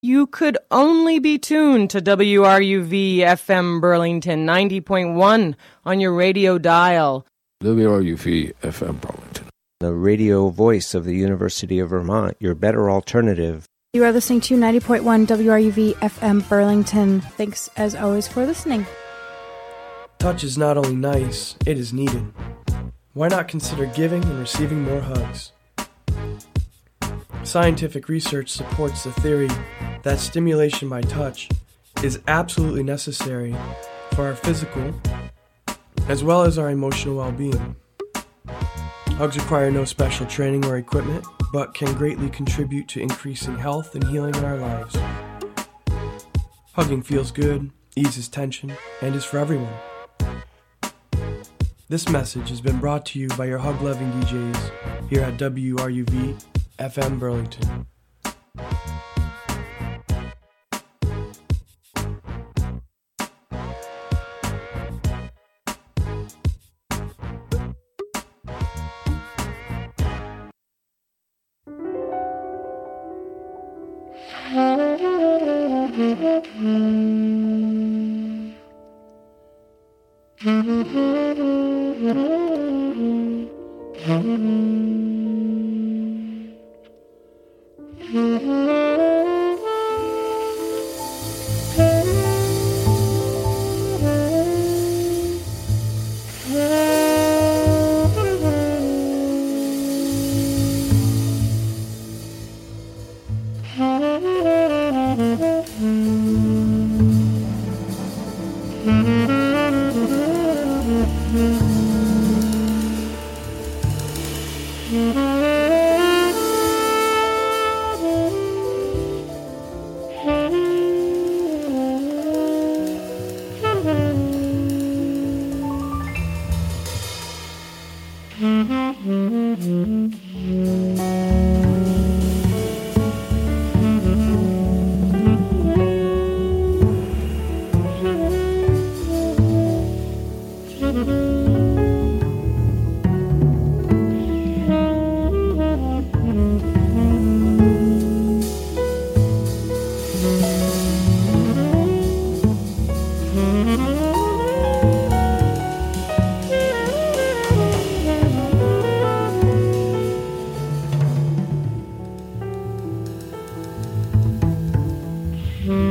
You could only be tuned to WRUV FM Burlington 90.1 on your radio dial. WRUV FM Burlington. The radio voice of the University of Vermont, your better alternative. You are listening to 90.1 WRUV FM Burlington. Thanks as always for listening. Touch is not only nice, it is needed. Why not consider giving and receiving more hugs? Scientific research supports the theory that stimulation by touch is absolutely necessary for our physical as well as our emotional well-being. Hugs require no special training or equipment, but can greatly contribute to increasing health and healing in our lives. Hugging feels good, eases tension, and is for everyone. This message has been brought to you by your hug-loving DJs here at WRUV FM Burlington. Mm-hmm.